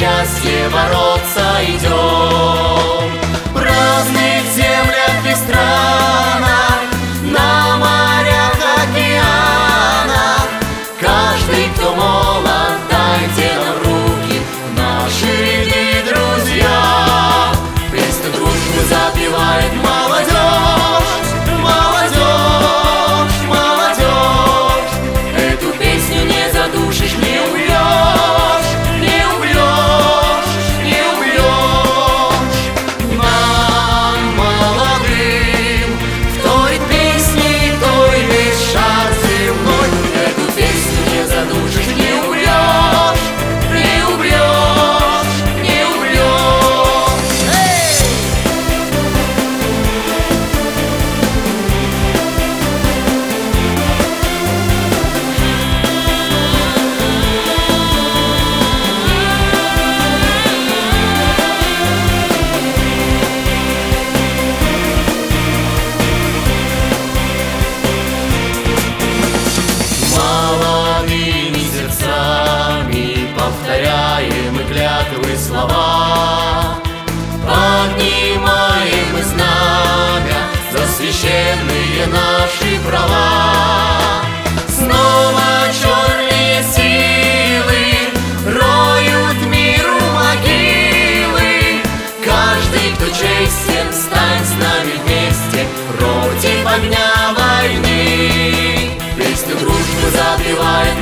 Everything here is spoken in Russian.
счастье бороться идем. В разных землях и странах, на морях, океанах, каждый, кто молод, дайте нам руки, наши ряды друзья. Песню дружбы запевает молодежь, молодежь, молодежь. Эту песню не задушишь, не убьешь, не убьешь, не убьешь. Нам, молодым, вторит песни той весь шар земной. Эту песню не задушишь, не убьешь, не убьешь, не убьешь. Эй! Молодыми сердцами повторяем мы клятвы слова, поднимаем мы знамя за священные наши права. Снова черные силы роют миру могилы. Каждый, кто честен, стань с нами вместе против огня войны. Песню дружбы запевает